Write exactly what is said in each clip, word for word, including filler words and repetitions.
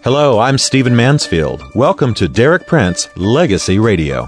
Hello, I'm Stephen Mansfield. Welcome to Derek Prince Legacy Radio.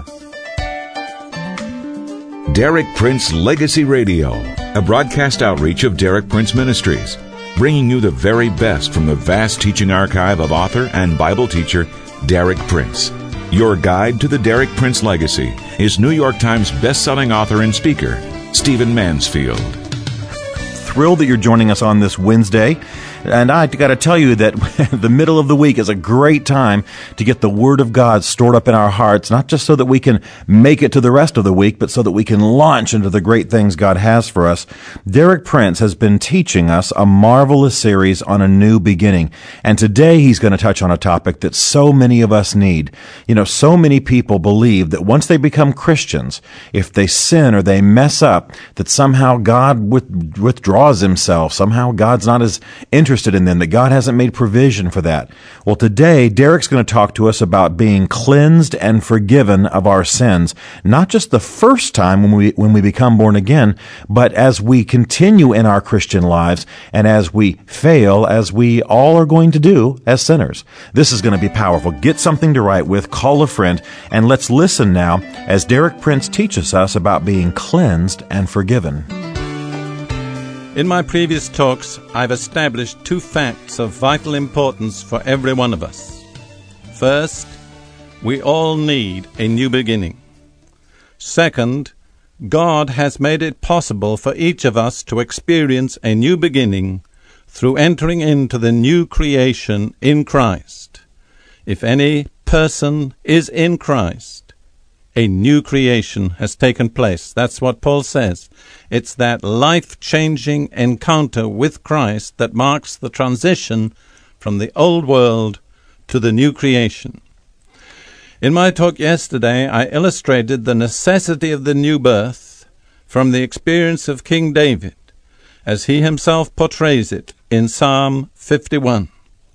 Derek Prince Legacy Radio, a broadcast outreach of Derek Prince Ministries, bringing you the very best from the vast teaching archive of author and Bible teacher Derek Prince. Your guide to the Derek Prince legacy is New York Times best-selling author and speaker, Stephen Mansfield. Thrilled that you're joining us on this Wednesday. And I got to tell you that the middle of the week is a great time to get the Word of God stored up in our hearts, not just so that we can make it to the rest of the week, but so that we can launch into the great things God has for us. Derek Prince has been teaching us a marvelous series on a new beginning. And today he's going to touch on a topic that so many of us need. You know, so many people believe that once they become Christians, if they sin or they mess up, that somehow God with, withdraws himself. Somehow God's not as interested interested in them, that God hasn't made provision for that. Well, today, Derek's going to talk to us about being cleansed and forgiven of our sins, not just the first time when we when we become born again, but as we continue in our Christian lives and as we fail, as we all are going to do as sinners. This is going to be powerful. Get something to write with, call a friend, and let's listen now as Derek Prince teaches us about being cleansed and forgiven. In my previous talks, I've established two facts of vital importance for every one of us. First, we all need a new beginning. Second, God has made it possible for each of us to experience a new beginning through entering into the new creation in Christ. If any person is in Christ, a new creation has taken place. That's what Paul says. It's that life-changing encounter with Christ that marks the transition from the old world to the new creation. In my talk yesterday, I illustrated the necessity of the new birth from the experience of King David, as he himself portrays it in Psalm fifty-one.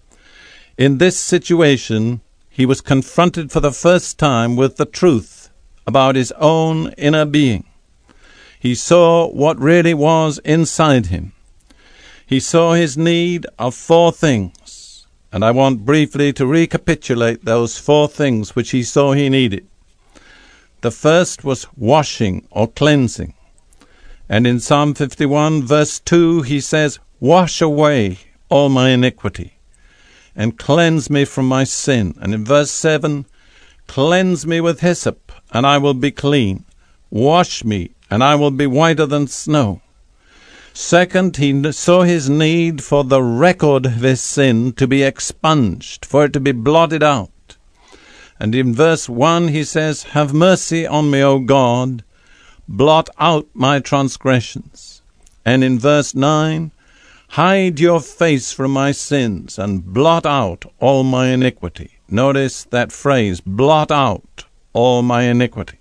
In this situation, he was confronted for the first time with the truth about his own inner being. He saw what really was inside him. He saw his need of four things, and I want briefly to recapitulate those four things which he saw he needed. The first was washing or cleansing. And in Psalm fifty-one, verse two, he says, "Wash away all my iniquity, and cleanse me from my sin." And in verse seven, "Cleanse me with hyssop, and I will be clean. Wash me, and I will be whiter than snow." Second, he saw his need for the record of his sin to be expunged, for it to be blotted out. And in verse one he says, "Have mercy on me, O God, blot out my transgressions." And in verse nine, "Hide your face from my sins, and blot out all my iniquity." Notice that phrase, blot out all my iniquity.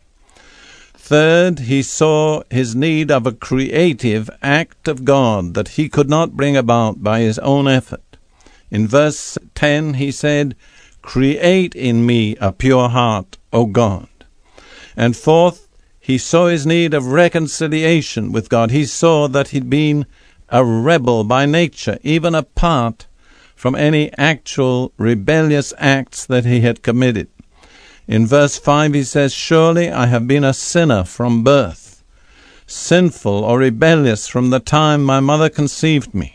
Third, he saw his need of a creative act of God that he could not bring about by his own effort. In verse ten, he said, "Create in me a pure heart, O God." And fourth, he saw his need of reconciliation with God. He saw that he'd been a rebel by nature, even apart from any actual rebellious acts that he had committed. In verse five he says, "Surely I have been a sinner from birth, sinful or rebellious from the time my mother conceived me."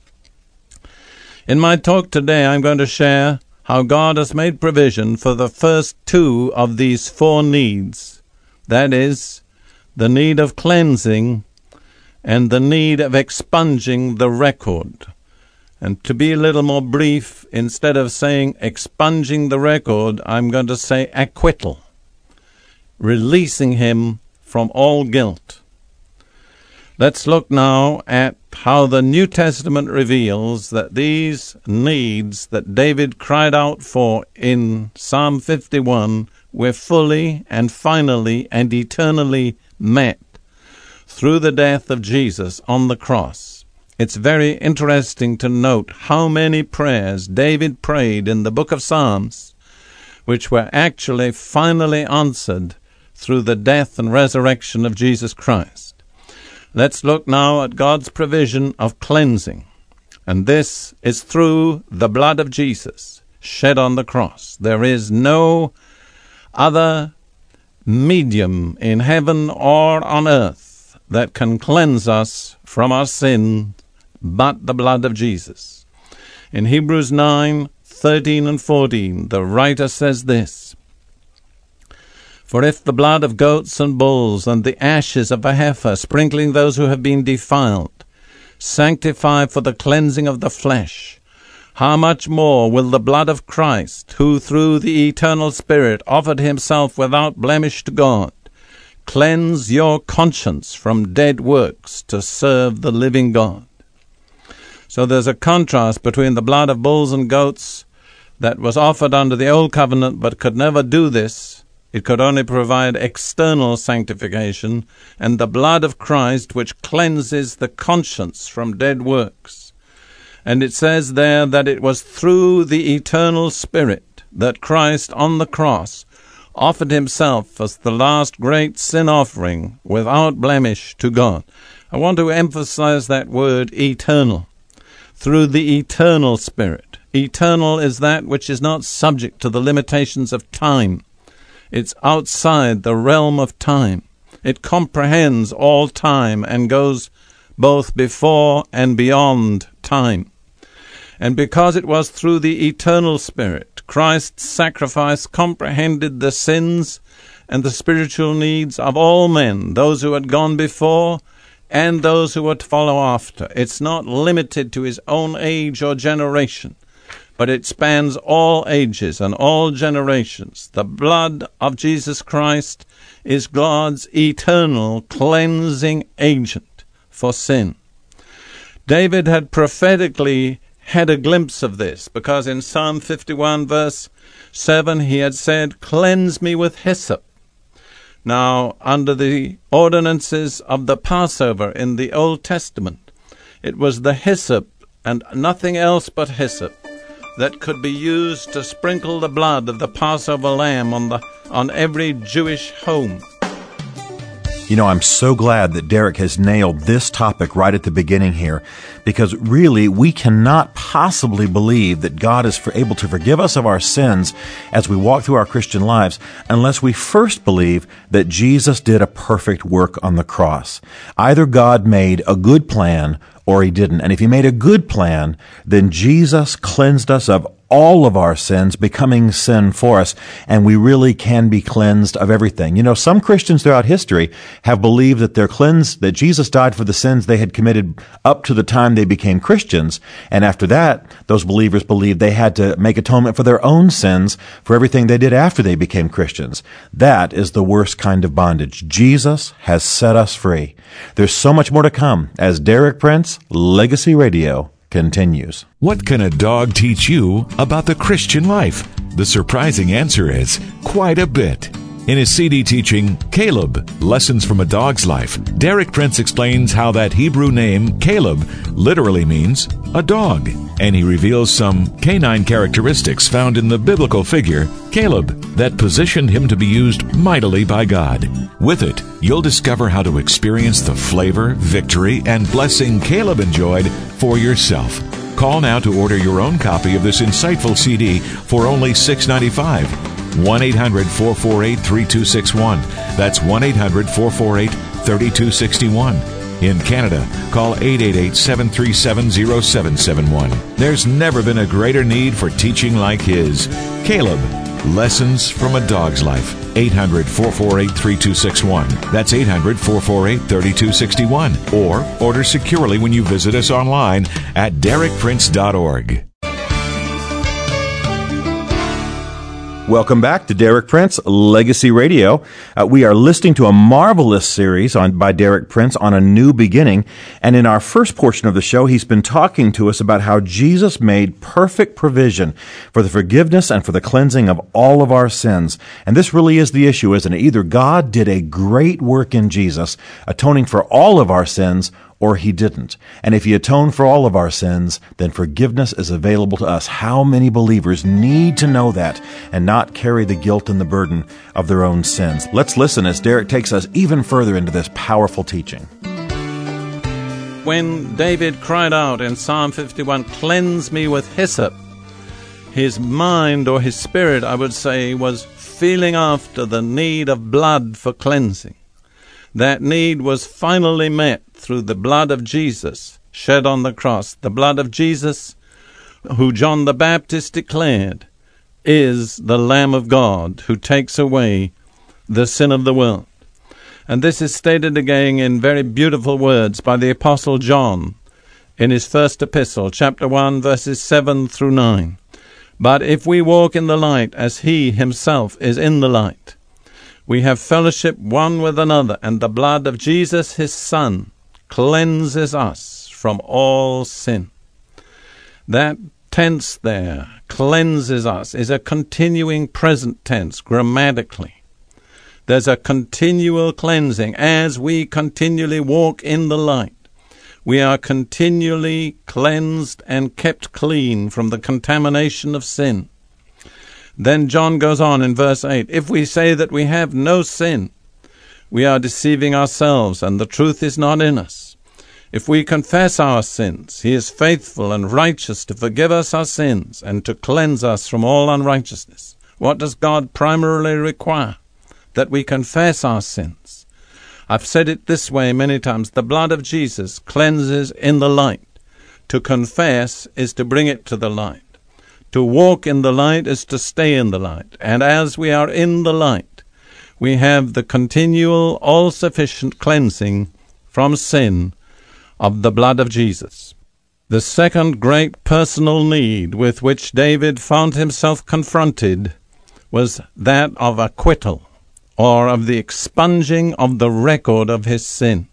In my talk today, I'm going to share how God has made provision for the first two of these four needs. That is, the need of cleansing and the need of expunging the record. And to be a little more brief, instead of saying expunging the record, I'm going to say acquittal, releasing him from all guilt. Let's look now at how the New Testament reveals that these needs that David cried out for in Psalm fifty-one were fully and finally and eternally met through the death of Jesus on the cross. It's very interesting to note how many prayers David prayed in the book of Psalms, which were actually finally answered through the death and resurrection of Jesus Christ. Let's look now at God's provision of cleansing. And this is through the blood of Jesus, shed on the cross. There is no other medium in heaven or on earth that can cleanse us from our sin but the blood of Jesus. In Hebrews nine, thirteen and fourteen, the writer says this, "For if the blood of goats and bulls and the ashes of a heifer, sprinkling those who have been defiled, sanctify for the cleansing of the flesh, how much more will the blood of Christ, who through the eternal Spirit offered himself without blemish to God, cleanse your conscience from dead works to serve the living God?" So there's a contrast between the blood of bulls and goats that was offered under the old covenant but could never do this. It could only provide external sanctification, and the blood of Christ which cleanses the conscience from dead works. And it says there that it was through the eternal Spirit that Christ on the cross offered himself as the last great sin offering without blemish to God. I want to emphasize that word eternal. Through the eternal Spirit. Eternal is that which is not subject to the limitations of time. It's outside the realm of time. It comprehends all time and goes both before and beyond time. And because it was through the eternal Spirit, Christ's sacrifice comprehended the sins and the spiritual needs of all men, those who had gone before and those who would follow after. It's not limited to his own age or generation, but it spans all ages and all generations. The blood of Jesus Christ is God's eternal cleansing agent for sin. David had prophetically had a glimpse of this, because in Psalm fifty-one verse seven he had said, "Cleanse me with hyssop." Now, under the ordinances of the Passover in the Old Testament, it was the hyssop and nothing else but hyssop that could be used to sprinkle the blood of the Passover lamb on the on every Jewish home. You know, I'm so glad that Derek has nailed this topic right at the beginning here, because really we cannot possibly believe that God is for, able to forgive us of our sins as we walk through our Christian lives unless we first believe that Jesus did a perfect work on the cross. Either God made a good plan or he didn't. And if he made a good plan, then Jesus cleansed us of all of our sins, becoming sin for us, and we really can be cleansed of everything. You know, some Christians throughout history have believed that they're cleansed, that Jesus died for the sins they had committed up to the time they became Christians, and after that, those believers believed they had to make atonement for their own sins for everything they did after they became Christians. That is the worst kind of bondage. Jesus has set us free. There's so much more to come as Derek Prince, Legacy Radio, continues. What can a dog teach you about the Christian life? The surprising answer is quite a bit. In his C D teaching, Caleb, Lessons from a Dog's Life, Derek Prince explains how that Hebrew name, Caleb, literally means a dog, and he reveals some canine characteristics found in the biblical figure, Caleb, that positioned him to be used mightily by God. With it, you'll discover how to experience the flavor, victory, and blessing Caleb enjoyed for yourself. Call now to order your own copy of this insightful C D for only six dollars and ninety-five cents. one eight hundred four four eight three two six one. That's one eight hundred four four eight three two six one. In Canada, call eight eight eight seven three seven zero seven seven one. There's never been a greater need for teaching like his. Caleb, Lessons from a Dog's Life. eight hundred four four eight three two six one. That's eight hundred four four eight three two six one. Or order securely when you visit us online at derek prince dot org. Welcome back to Derek Prince, Legacy Radio. Uh, we are listening to a marvelous series on by Derek Prince on a new beginning. And in our first portion of the show, he's been talking to us about how Jesus made perfect provision for the forgiveness and for the cleansing of all of our sins. And this really is the issue, isn't it? Either God did a great work in Jesus, atoning for all of our sins, or he didn't. And if he atoned for all of our sins, then forgiveness is available to us. How many believers need to know that and not carry the guilt and the burden of their own sins? Let's listen as Derek takes us even further into this powerful teaching. When David cried out in Psalm fifty-one, "Cleanse me with hyssop," his mind, or his spirit, I would say, was feeling after the need of blood for cleansing. That need was finally met through the blood of Jesus shed on the cross. The blood of Jesus, who John the Baptist declared, is the Lamb of God who takes away the sin of the world. And this is stated again in very beautiful words by the Apostle John in his first epistle, chapter one, verses seven through nine. But if we walk in the light as he himself is in the light, we have fellowship one with another, and the blood of Jesus his Son cleanses us from all sin. That tense there, cleanses us, is a continuing present tense grammatically. There's a continual cleansing. As we continually walk in the light, we are continually cleansed and kept clean from the contamination of sin. Then John goes on in verse eight, if we say that we have no sin, we are deceiving ourselves, and the truth is not in us. If we confess our sins, he is faithful and righteous to forgive us our sins and to cleanse us from all unrighteousness. What does God primarily require? That we confess our sins. I've said it this way many times. The blood of Jesus cleanses in the light. To confess is to bring it to the light. To walk in the light is to stay in the light. And as we are in the light, we have the continual, all-sufficient cleansing from sin of the blood of Jesus. The second great personal need with which David found himself confronted was that of acquittal, or of the expunging of the record of his sin.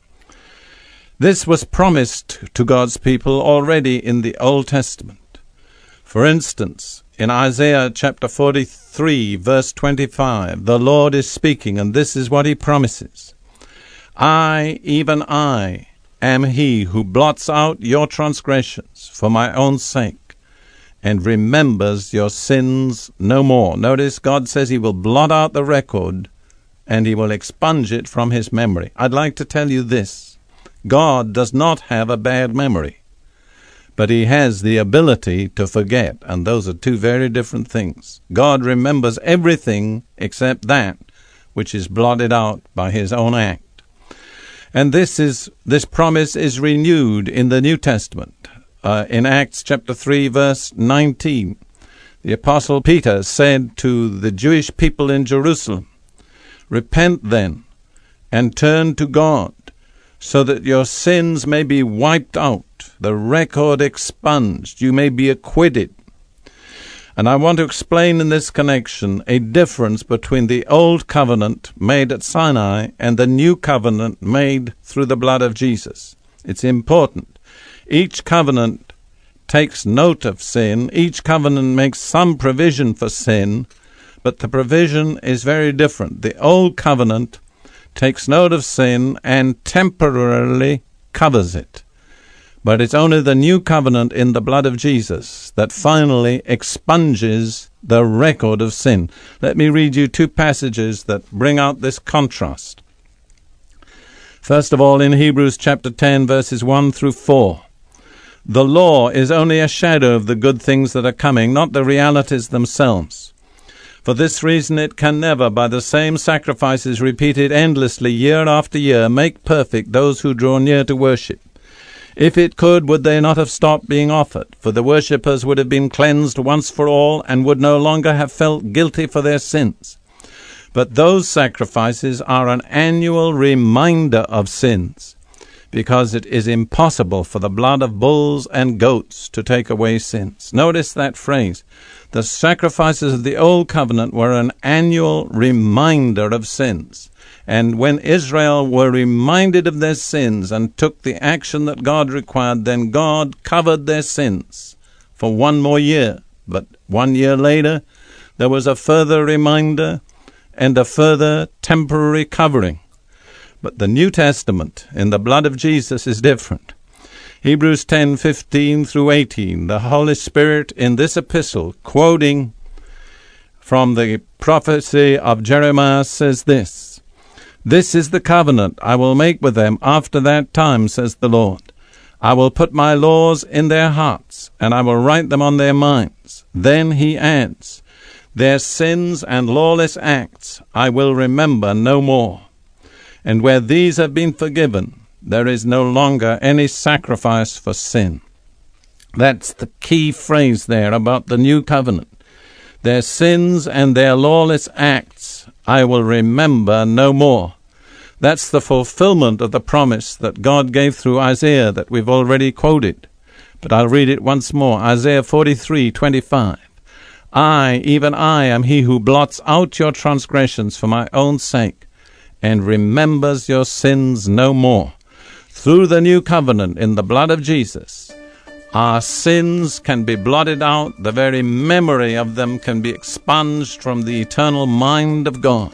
This was promised to God's people already in the Old Testament. For instance, in Isaiah chapter forty-three, verse twenty-five, the Lord is speaking, and this is what he promises. I, even I, am he who blots out your transgressions for my own sake, and remembers your sins no more. Notice God says he will blot out the record and he will expunge it from his memory. I'd like to tell you this. God does not have a bad memory, but he has the ability to forget, and those are two very different things. God remembers everything except that which is blotted out by his own act. And this is this promise is renewed in the New Testament. Uh, in Acts chapter three, verse nineteen, the Apostle Peter said to the Jewish people in Jerusalem, repent then, and turn to God, so that your sins may be wiped out, the record expunged, you may be acquitted. And I want to explain in this connection a difference between the old covenant made at Sinai and the new covenant made through the blood of Jesus. It's important. Each covenant takes note of sin. Each covenant makes some provision for sin, but the provision is very different. The old covenant takes note of sin and temporarily covers it. But it's only the new covenant in the blood of Jesus that finally expunges the record of sin. Let me read you two passages that bring out this contrast. First of all, in Hebrews chapter ten, verses one through four. The law is only a shadow of the good things that are coming, not the realities themselves. For this reason it can never, by the same sacrifices repeated endlessly year after year, make perfect those who draw near to worship. If it could, would they not have stopped being offered? For the worshippers would have been cleansed once for all, and would no longer have felt guilty for their sins. But those sacrifices are an annual reminder of sins, because it is impossible for the blood of bulls and goats to take away sins. Notice that phrase. The sacrifices of the Old Covenant were an annual reminder of sins. And when Israel were reminded of their sins and took the action that God required, then God covered their sins for one more year. But one year later, there was a further reminder and a further temporary covering. But the New Testament in the blood of Jesus is different. Hebrews ten, fifteen through eighteen, the Holy Spirit in this epistle, quoting from the prophecy of Jeremiah, says this, This is the covenant I will make with them after that time, says the Lord. I will put my laws in their hearts, and I will write them on their minds. Then he adds, their sins and lawless acts I will remember no more. And where these have been forgiven, there is no longer any sacrifice for sin. That's the key phrase there about the new covenant. Their sins and their lawless acts I will remember no more. That's the fulfillment of the promise that God gave through Isaiah that we've already quoted. But I'll read it once more. Isaiah forty-three twenty-five. I, even I, am he who blots out your transgressions for my own sake, and remembers your sins no more. Through the new covenant in the blood of Jesus, our sins can be blotted out. The very memory of them can be expunged from the eternal mind of God.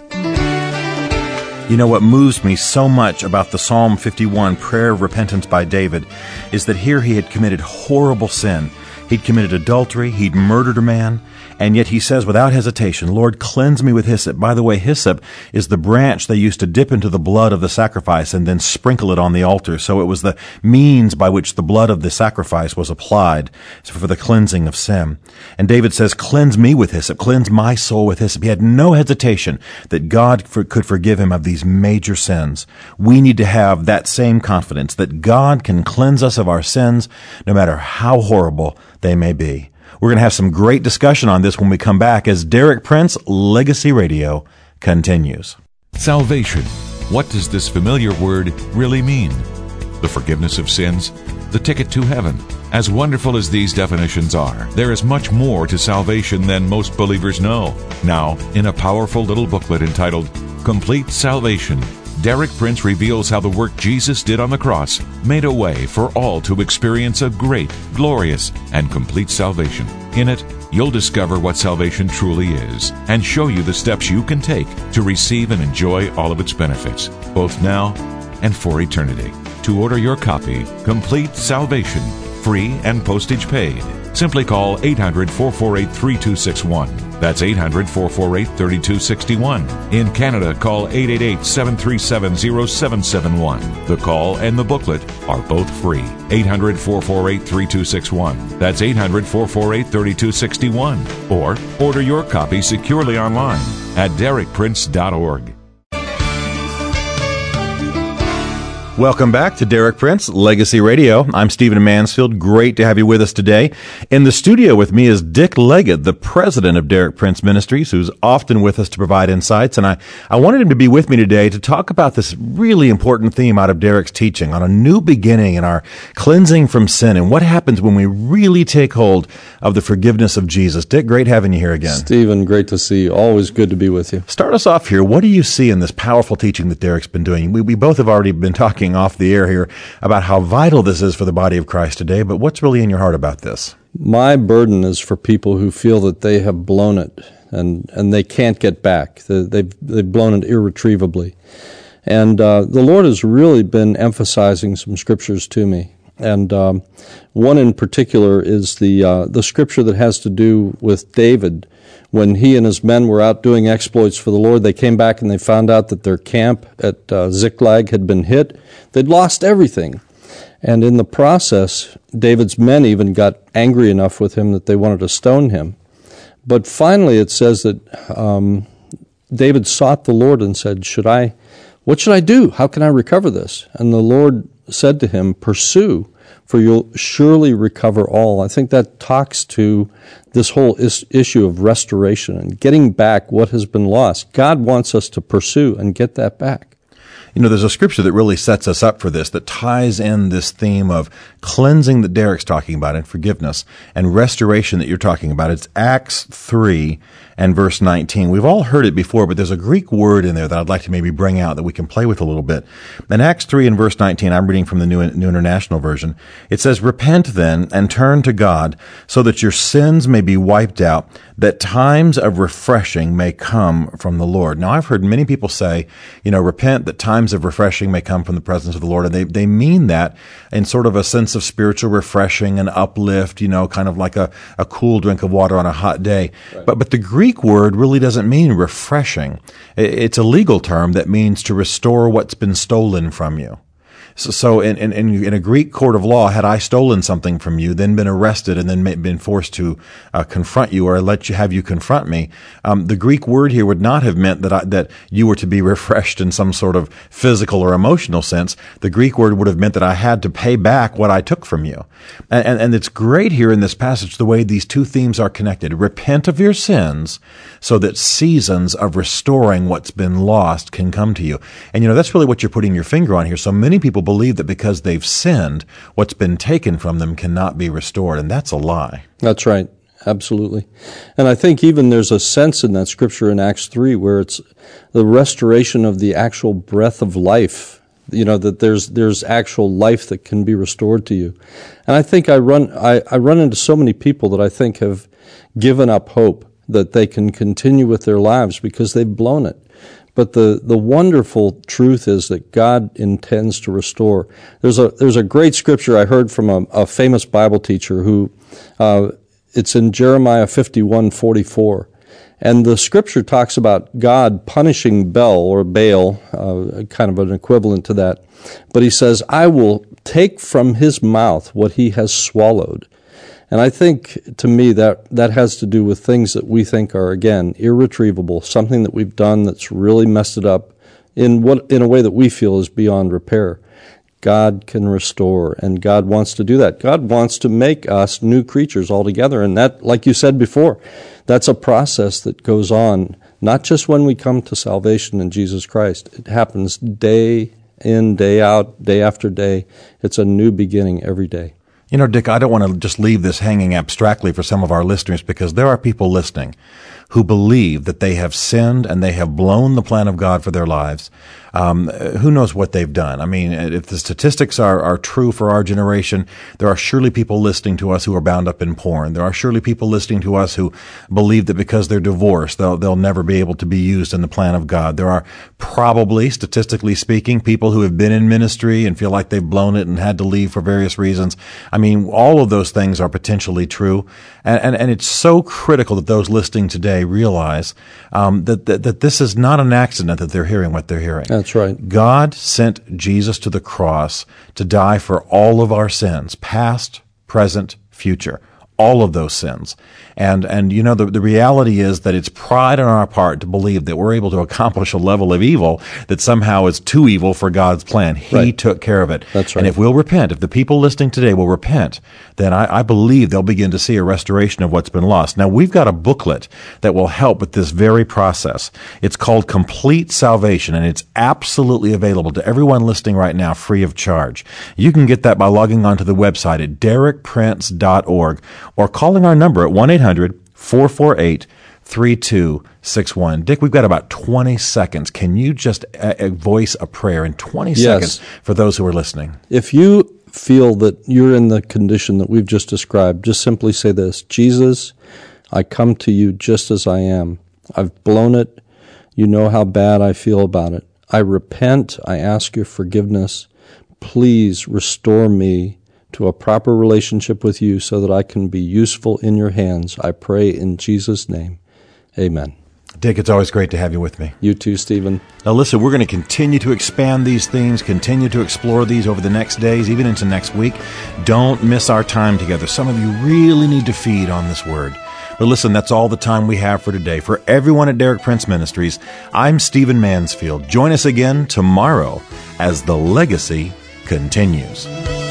You know, what moves me so much about the Psalm fifty-one prayer of repentance by David is that here he had committed horrible sin. He'd committed adultery, he'd murdered a man, and yet he says without hesitation, Lord, cleanse me with hyssop. By the way, hyssop is the branch they used to dip into the blood of the sacrifice and then sprinkle it on the altar. So it was the means by which the blood of the sacrifice was applied for the cleansing of sin. And David says, cleanse me with hyssop, cleanse my soul with hyssop. He had no hesitation that God for, could forgive him of these major sins. We need to have that same confidence that God can cleanse us of our sins no matter how horrible they may be. We're going to have some great discussion on this when we come back as Derek Prince Legacy Radio continues. Salvation. What does this familiar word really mean? The forgiveness of sins? The ticket to heaven? As wonderful as these definitions are, there is much more to salvation than most believers know. Now, in a powerful little booklet entitled Complete Salvation, Derek Prince reveals how the work Jesus did on the cross made a way for all to experience a great, glorious, and complete salvation. In it, you'll discover what salvation truly is and show you the steps you can take to receive and enjoy all of its benefits, both now and for eternity. To order your copy, Complete Salvation, free and postage paid, simply call eight hundred, four four eight, three two six one. That's eight hundred, four four eight, three two six one. In Canada, call eight eight eight, seven three seven, zero seven seven one. The call and the booklet are both free. eight hundred, four four eight, three two six one. That's eight hundred, four four eight, three two six one. Or order your copy securely online at derek prince dot org. Welcome back to Derek Prince Legacy Radio. I'm Stephen Mansfield. Great to have you with us today. In the studio with me is Dick Leggett, the president of Derek Prince Ministries, who's often with us to provide insights. And I, I wanted him to be with me today to talk about this really important theme out of Derek's teaching on a new beginning in our cleansing from sin and what happens when we really take hold of the forgiveness of Jesus. Dick, great having you here again. Stephen, great to see you. Always good to be with you. Start us off here. What do you see in this powerful teaching that Derek's been doing? We, we both have already been talking off the air here about how vital this is for the body of Christ today, but what's really in your heart about this? My burden is for people who feel that they have blown it and, and they can't get back. They've, they've blown it irretrievably. And uh, the Lord has really been emphasizing some scriptures to me. And um, one in particular is the uh, the scripture that has to do with David. When he and his men were out doing exploits for the Lord, they came back and they found out that their camp at uh, Ziklag had been hit. They'd lost everything. And in the process, David's men even got angry enough with him that they wanted to stone him. But finally it says that um, David sought the Lord and said, "Should I, what should I do? How can I recover this?" And the Lord said to him, "Pursue, for you'll surely recover all." I think that talks to this whole is- issue of restoration and getting back what has been lost. God wants us to pursue and get that back. You know, there's a scripture that really sets us up for this, that ties in this theme of cleansing that Derek's talking about and forgiveness and restoration that you're talking about. It's Acts three and verse nineteen. We've all heard it before, but there's a Greek word in there that I'd like to maybe bring out that we can play with a little bit. In Acts three and verse nineteen, I'm reading from the New, New International Version. It says, "Repent then and turn to God so that your sins may be wiped out, that times of refreshing may come from the Lord." Now, I've heard many people say, you know, repent that times of refreshing may come from the presence of the Lord. And they, they mean that in sort of a sense of spiritual refreshing and uplift, you know, kind of like a, a cool drink of water on a hot day. Right. But, but the Greek word really doesn't mean refreshing. It's a legal term that means to restore what's been stolen from you. So, so in, in, in a Greek court of law, had I stolen something from you, then been arrested and then been forced to uh, confront you or let you have you confront me, um, the Greek word here would not have meant that I, that you were to be refreshed in some sort of physical or emotional sense. The Greek word would have meant that I had to pay back what I took from you. And, and, and it's great here in this passage the way these two themes are connected. Repent of your sins so that seasons of restoring what's been lost can come to you. And, you know, that's really what you're putting your finger on here. So many people believe that because they've sinned, what's been taken from them cannot be restored. And that's a lie. That's right. Absolutely. And I think even there's a sense in that scripture in Acts three where it's the restoration of the actual breath of life, you know, that there's there's actual life that can be restored to you. And I think I run I, I run into so many people that I think have given up hope that they can continue with their lives because they've blown it. But the, the wonderful truth is that God intends to restore. There's a there's a great scripture I heard from a, a famous Bible teacher who uh, it's in Jeremiah fifty-one forty-four. And the scripture talks about God punishing Bel or Baal, uh, kind of an equivalent to that. But he says, I will take from his mouth what he has swallowed. And I think, to me, that, that has to do with things that we think are, again, irretrievable, something that we've done that's really messed it up in what in a way that we feel is beyond repair. God can restore, and God wants to do that. God wants to make us new creatures altogether, and that, like you said before, that's a process that goes on, not just when we come to salvation in Jesus Christ. It happens day in, day out, day after day. It's a new beginning every day. You know, Dick, I don't want to just leave this hanging abstractly for some of our listeners because there are people listening who believe that they have sinned and they have blown the plan of God for their lives. Um, who knows what they've done? I mean, if the statistics are, are true for our generation, there are surely people listening to us who are bound up in porn. There are surely people listening to us who believe that because they're divorced, they'll, they'll never be able to be used in the plan of God. There are probably, statistically speaking, people who have been in ministry and feel like they've blown it and had to leave for various reasons. I mean, all of those things are potentially true. And, and, and it's so critical that those listening today realize um, that, that, that this is not an accident that they're hearing what they're hearing. That's right. God sent Jesus to the cross to die for all of our sins, past, present, future, all of those sins. And, and you know, the, the reality is that it's pride on our part to believe that we're able to accomplish a level of evil that somehow is too evil for God's plan. He right. took care of it. That's right. And if we'll repent, if the people listening today will repent, then I, I believe they'll begin to see a restoration of what's been lost. Now, we've got a booklet that will help with this very process. It's called Complete Salvation, and it's absolutely available to everyone listening right now free of charge. You can get that by logging onto the website at derek prince dot org or calling our number at one eight hundred four four eight three two six one. Dick, we've got about twenty seconds. Can you just uh, voice a prayer in twenty yes. seconds for those who are listening? If you feel that you're in the condition that we've just described, just simply say this: Jesus, I come to you just as I am. I've blown it. You know how bad I feel about it. I repent. I ask your forgiveness. Please restore me to a proper relationship with you so that I can be useful in your hands. I pray in Jesus' name. Amen. Dick, it's always great to have you with me. You too, Stephen. Now listen, we're going to continue to expand these themes, continue to explore these over the next days, even into next week. Don't miss our time together. Some of you really need to feed on this word. But listen, that's all the time we have for today. For everyone at Derek Prince Ministries, I'm Stephen Mansfield. Join us again tomorrow as the legacy continues.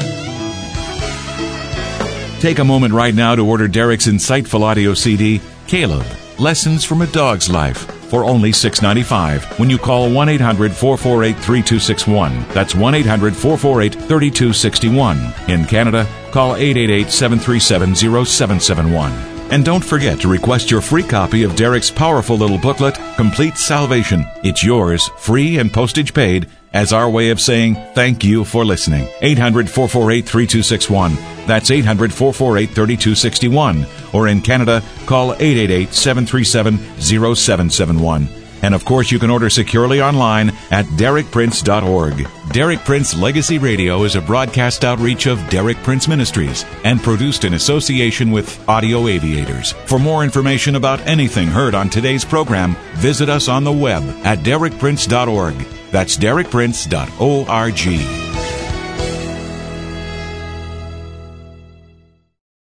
Take a moment right now to order Derek's insightful audio C D, Caleb, Lessons from a Dog's Life, for only six dollars and ninety-five cents when you call one eight hundred four four eight three two six one. That's one eight hundred four four eight three two six one. In Canada, call eight eight eight seven three seven zero seven seven one. And don't forget to request your free copy of Derek's powerful little booklet, Complete Salvation. It's yours, free and postage paid, as our way of saying thank you for listening. eight hundred four four eight three two six one. That's eight hundred four four eight three two six one. Or in Canada, call eight eight eight seven three seven zero seven seven one. And of course, you can order securely online at derek prince dot org. Derek Prince Legacy Radio is a broadcast outreach of Derek Prince Ministries and produced in association with Audio Aviators. For more information about anything heard on today's program, visit us on the web at derek prince dot org. That's derek prince dot org.